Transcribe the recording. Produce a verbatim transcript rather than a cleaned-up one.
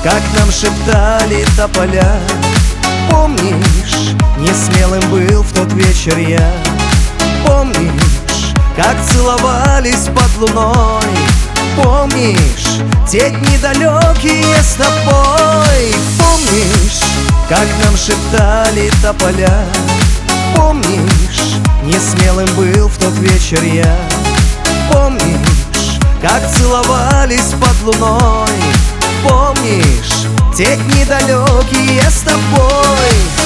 как нам шептали тополя. Помнишь, несмелым был в тот вечер я. Помнишь, как целовались под луной. Помнишь, те дни далекие с тобой. Помнишь, как нам шептали тополя. Помнишь, несмелым был в тот вечер я. Помнишь, как целовались под луной. Помнишь, те дни далекие с тобой.